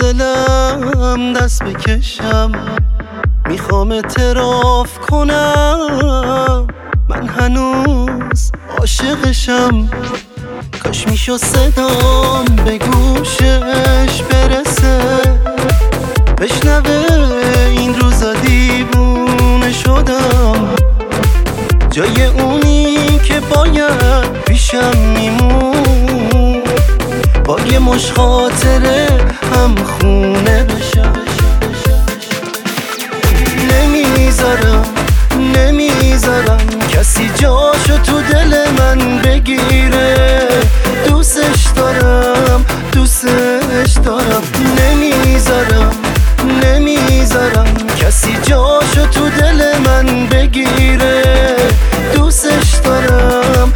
دلم دست بکشم، میخوام اعتراف کنم من هنوز عاشقشم. کاش میشد صدام به گوشش برسه، بشنوه این روزا دیوونه شدم، جای اونی که باید پیشم میمون، با یه مش خاطره هم خونه بشم. نمیذارم کسی جاشو تو دل من بگیره، دوستش دارم نمیذارم کسی جاشو تو دل من بگیره، دوستش دارم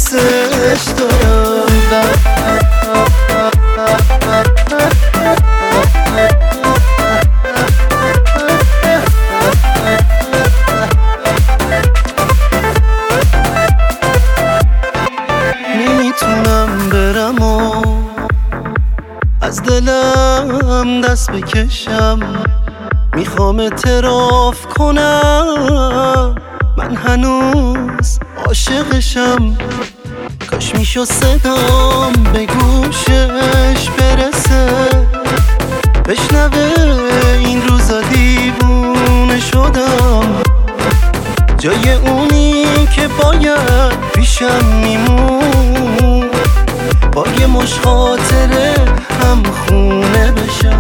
نمیتونم برم و از دلم دست بکشم، میخوام اعتراف کنم من هنوز عاشقشم. کاش میشد صدام به گوشش برسه، بشنوه این روزا دیوونه شدم، جای اونی که باید پیشم میمون، با یه مش خاطره هم خونه بشم.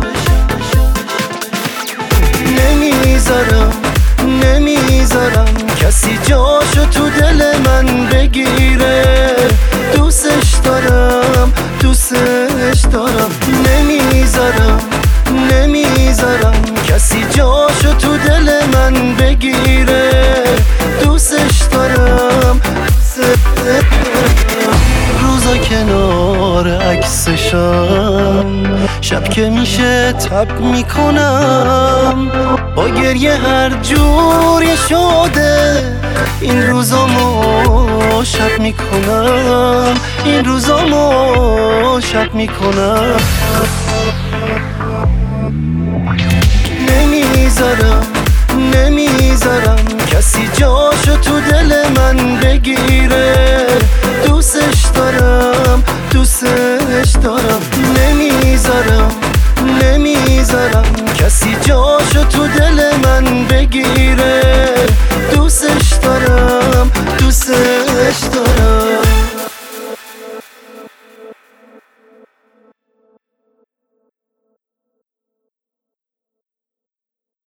نمیذارم کسی جاشو تو دل من بگیره، دوستش دارم نمیذارم کسی جاشو تو دل من بگیره، دوستش دارم روزا کنار عکسشم، شب که میشه تب میکنم، با گریه هر جوری شده این روزامو شب میکنم، نمیذارم کسی جاشو تو دل من بگیره،